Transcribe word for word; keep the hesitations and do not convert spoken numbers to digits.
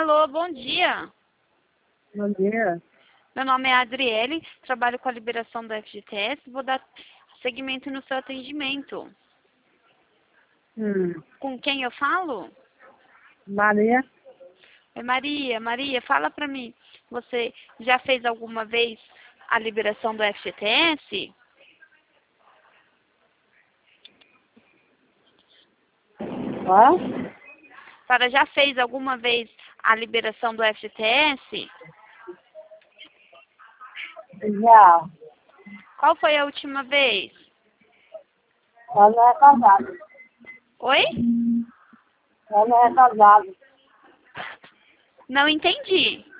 Alô, bom dia. Bom dia. Meu nome é Adriele, trabalho com a liberação do F G T S, vou dar seguimento no seu atendimento. Hum. Com quem eu falo? Maria? É Maria. Maria, fala pra mim, você já fez alguma vez a liberação do F G T S? Ó? A senhora já fez alguma vez a liberação do F G T S? Já. Qual foi a última vez? Ela é casada. Oi? Ela é casada. Não entendi.